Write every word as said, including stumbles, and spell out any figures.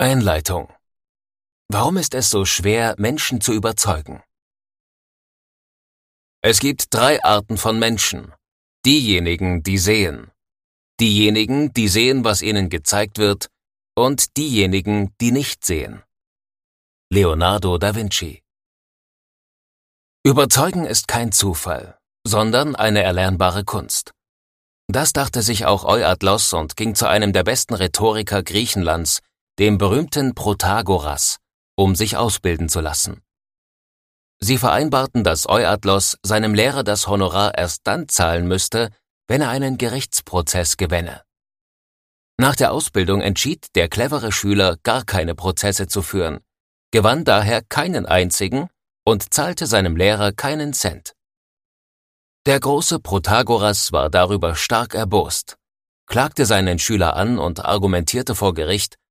Einleitung. Warum ist es so schwer, Menschen zu überzeugen? Es gibt drei Arten von Menschen. Diejenigen, die sehen. Diejenigen, die sehen, was ihnen gezeigt wird. Und diejenigen, die nicht sehen. Leonardo da Vinci. Überzeugen ist kein Zufall, sondern eine erlernbare Kunst. Das dachte sich auch Euadlos und ging zu einem der besten Rhetoriker Griechenlands, dem berühmten Protagoras, um sich ausbilden zu lassen. Sie vereinbarten, dass Euadlos seinem Lehrer das Honorar erst dann zahlen müsste, wenn er einen Gerichtsprozess gewänne. Nach der Ausbildung entschied der clevere Schüler, gar keine Prozesse zu führen, gewann daher keinen einzigen und zahlte seinem Lehrer keinen Cent. Der große Protagoras war darüber stark erbost, klagte seinen Schüler an und argumentierte vor Gericht,